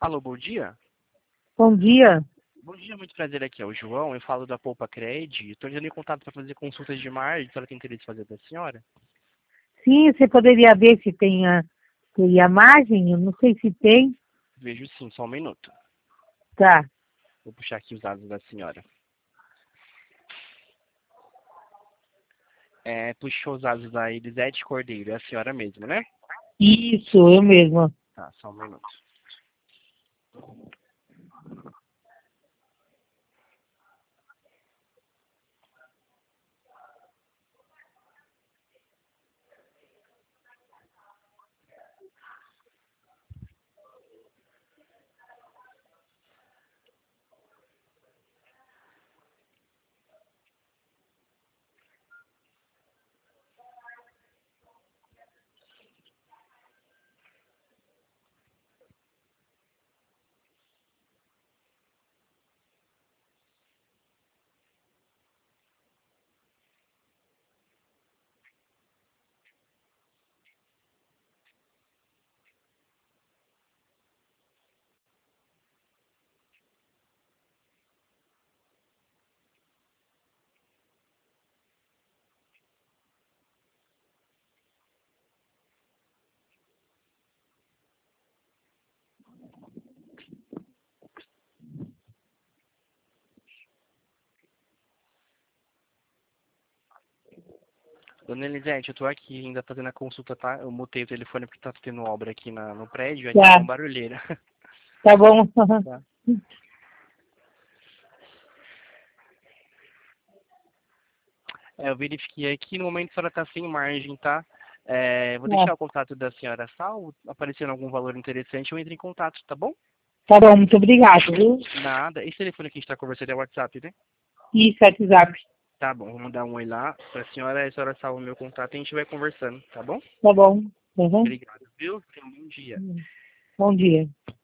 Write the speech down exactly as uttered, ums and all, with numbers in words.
Alô, bom dia. Bom dia. Bom dia, muito prazer, aqui é o João, eu falo da Poupa Cred. Estou entrando em contato para fazer consultas de margem, se ela tem interesse em fazer da senhora. Sim, você poderia ver se tem a, tem a margem? Eu não sei se tem. Vejo sim, só um minuto. Tá. Vou puxar aqui os dados da senhora. É, puxou os dados da Elisete Cordeiro, é a senhora mesmo, né? Isso, eu mesma. Tá, só um minuto. Dona Elisete, eu tô aqui ainda fazendo a consulta, tá? Eu mutei o telefone porque tá tendo obra aqui na, no prédio, aí tá Tá. com barulheira. Tá bom. Tá. É, eu verifiquei aqui, no momento a senhora tá sem margem, tá? É, vou É. deixar o contato da senhora salvo, aparecendo algum valor interessante, eu entro em contato, tá bom? Tá bom, muito obrigada, viu? Nada. Esse telefone que a gente tá conversando é o WhatsApp, né? Isso, WhatsApp. Tá bom, vou mandar um oi lá pra senhora, aí a senhora salva o meu contato e a gente vai conversando, tá bom? Tá bom. Uhum. Obrigado, viu? Tenha um bom dia. Bom dia.